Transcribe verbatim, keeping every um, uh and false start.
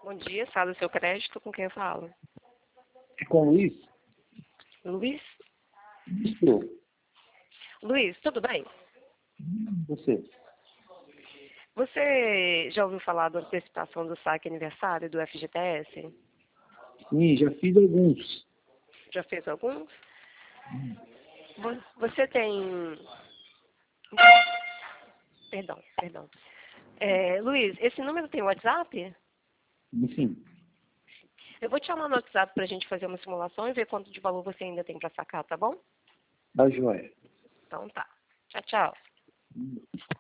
Bom dia, sala do seu crédito, com quem eu falo? É com o Luiz? Luiz? Isso. Luiz, tudo bem? Você? Você já ouviu falar da antecipação do saque aniversário do F G T S? Sim, já fiz alguns. Já fez alguns? Vo- Você tem... Perdão, perdão. É, Luiz, esse número tem WhatsApp? Enfim, Eu vou te chamar no WhatsApp para a gente fazer uma simulação e ver quanto de valor você ainda tem para sacar, tá bom? da joia. Então tá. Tchau, tchau.